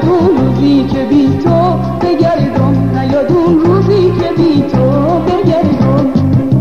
نیاد اون روزی که بی تو بگردم، نیاد اون روزی که بی تو بگردم.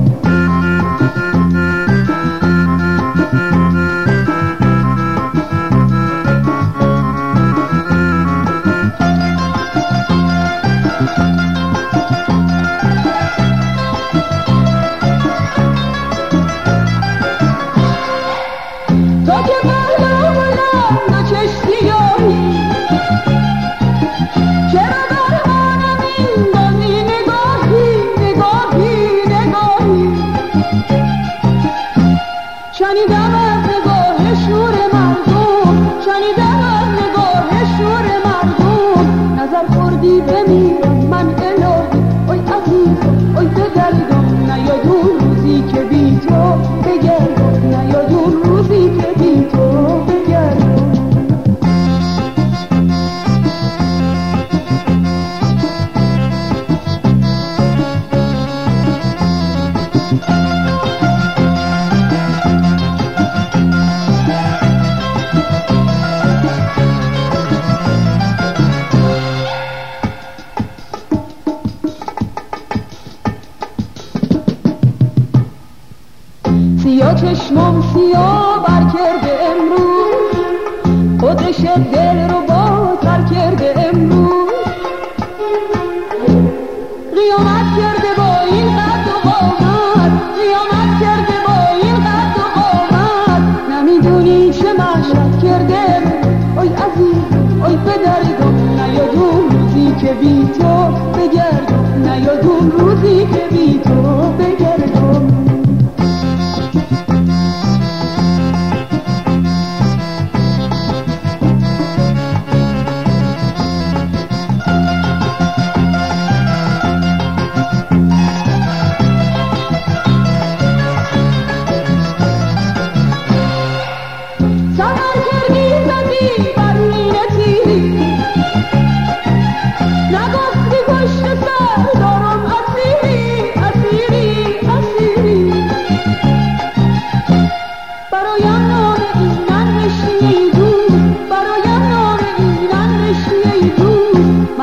شنیدم از نگاه شور مردم، شنیدم از نگاه شور مردم، نظر خوردی بمیرم من الهی، اوی عزیزم اوی بدرگم، نیاد اون روزی که بی تو بگردم، نیاد اون روزی که بی تو بگردم. سیاه چشمم سیاه بر کرده امروز، خودش دل رو باتر کرده امروز، قیامت کرده با این قد و قامت، قیامت کرده با این قد و قامت، نمیدونی چه محشر کرده. اوی عزیز اوی پدرگم، نیاد اون روزی که بی تو بگردم، نیاد اون روزی که بی تو بگردم.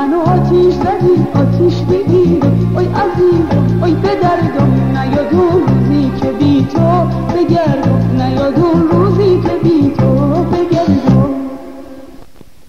آتیش بگیر اوی عزیزم اوی پدرگم، نیاد اون